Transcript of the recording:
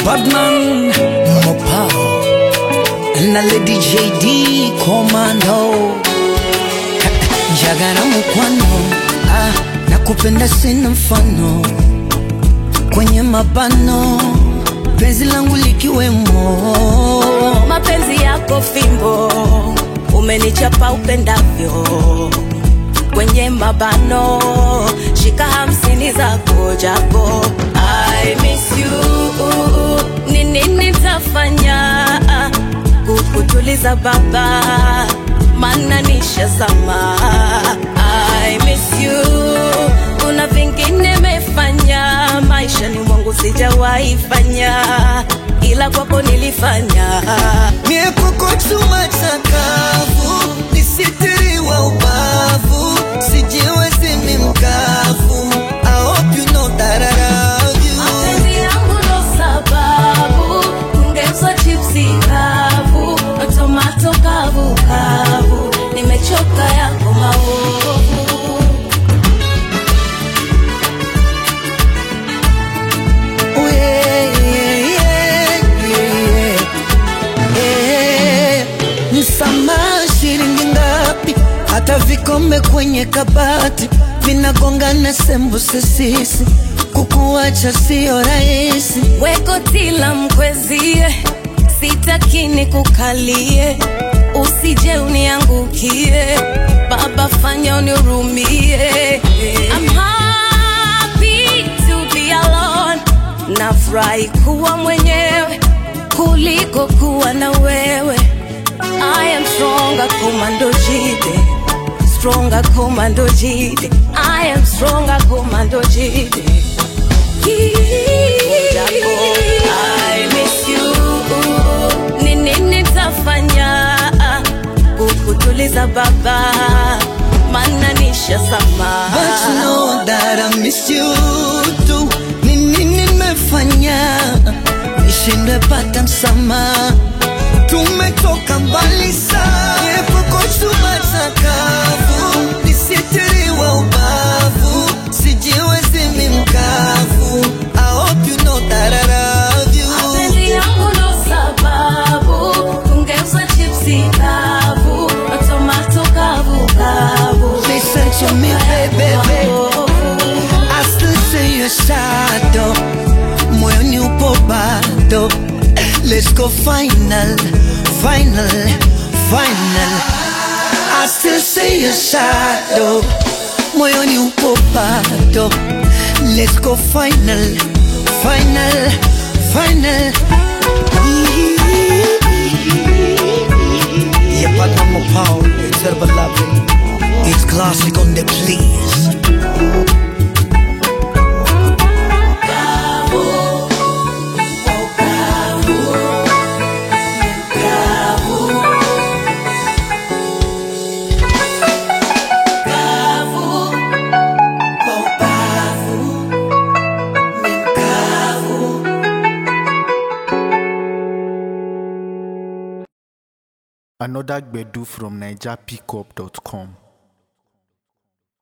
Badman Mopao na Lady JD Commando Jagana mkwano nakupenda sina mfano kwenye mabano penzi langu likiwemo mapenzi yako fimbo umenichapa upendavyo kwenye mabano shika 50 zako japo I miss you nini nitafanya kukutuliza baba maana nishazama I miss you una vingine mefanya maisha ni mwangu sijawahi fanya ila kwako nilifanya mie kwako chuma chakavu nisitiriwa ubavu sijiwezi ni mkavu I hope you know that I love you mapenzi yangu ndo sababu ungeuza chipsi kavu tomato kavu kavu nimechoka yako maovu Msamaha shilingi ngapi hata vikombe kwenye kabati vinagongana sembuse sisi kukuacha sio rahisi weko tila mkwezie sitaki nikukalie usije uniangukie baba fanya unirumie I'm happy to be alone nafurahi kuwa mwenyewe kuliko kuwa na wewe I am stronger commando jide stronger commando jide I am stronger commando jide I miss you nini nitafanya kukutuliza baba maana nishazama but you know that I miss you too nini nimefanya nishindwe pata msamaha tumetoka mbali sana yepoko chuma chakavu nisitiriwa ubavu sijiwezi ni mkavu I hope you know that I love you mapenzi yangu ndo sababu ungeuza chipsi kavu tomato kavu kavu listen to me baby I still see your shadow moyoni upo bado let's go final, final, final I still see your shadow moyoni upo bado let's go final, final, final Yeah, but I'm a power, it's terrible loving It's classic on the please Another Gbedu from NigerPickup.com.